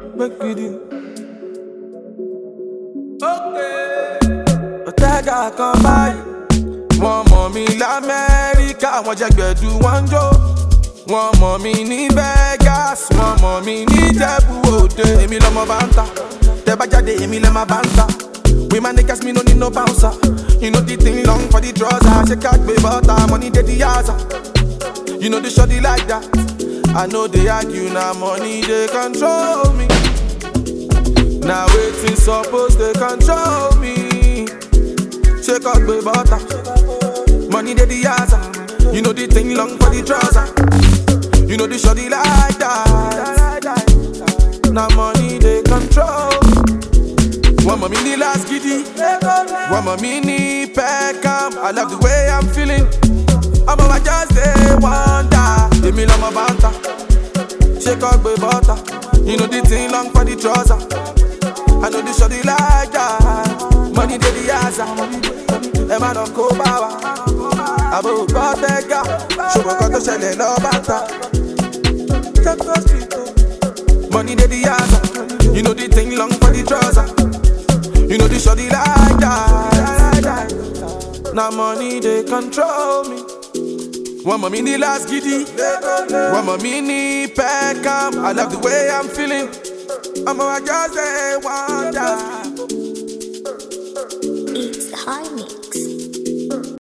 Make me do. Okay. Otega come by. Wọ́n mọ̀ mí l'Amẹ́ríkà, wọ́n jẹ́ gbẹ̀du wọ́n jó. Wọ́n mọ̀ mí ní Vegas, wọ́n mọ̀ mí ní Ìjẹ̀bú Òde. Èmi lọmọ báńtà, tẹ́ bá jáde èmi lẹ́ máa báńtà. With my niggas, me no need no bouncer. You know the thing long for the trouser. She can't be butter, money dey the yaza. You know the shorty like that. I know they argue, now money they control me. Now waiting suppose they control me. She can't be butter, money dey the yaza. You know the thing long for the trouser. You know the shorty like that. Now money they control. One more mini last giddy, one more mini Peckham. I love the way I'm feeling. I'm on my just day wonder. Give me love my banter, shake up with butter. You know the thing long for the trouser. I know the shorty like that. Money dey the yaza, Emma don't go power. Abo Bottega, show me what to sell in no banter. Money dey the yaza, you know the thing long for the trouser. You know the shorty like that. Now money they control me. One more mini last giddy, one more mini Peckham. I love the way I'm feeling. I'm on just a wonder. It's high mix.